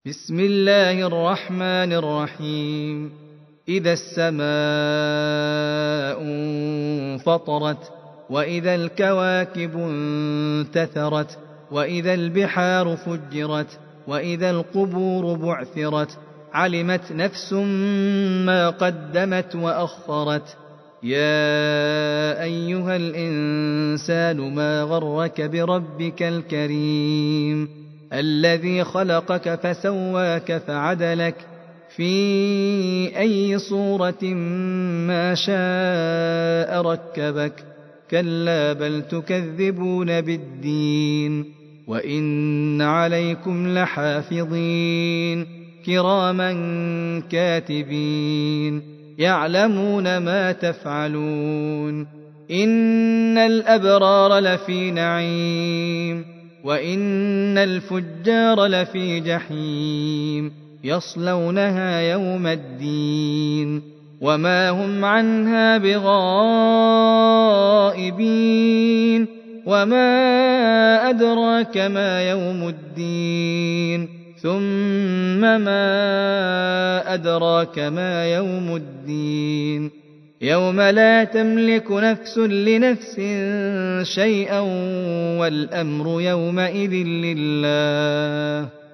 بسم الله الرحمن الرحيم. إذا السماء انفطرت، وإذا الكواكب انتثرت، وإذا البحار فجرت، وإذا القبور بعثرت، علمت نفس ما قدمت وأخرت. يا أيها الإنسان ما غرك بربك الكريم الذي خلقك فسواك فعدلك في أي صورة ما شاء ركبك. كلا بل تكذبون بالدين، وإن عليكم لحافظين كراما كاتبين يعلمون ما تفعلون. إن الأبرار لفي نعيم، وإن الفجار لفي جحيم يصلونها يوم الدين وما هم عنها بغائبين. وما أدراك ما يوم الدين، ثم ما أدراك ما يوم الدين. يوم لا تملك نفس لنفس شيئا والأمر يومئذ لله.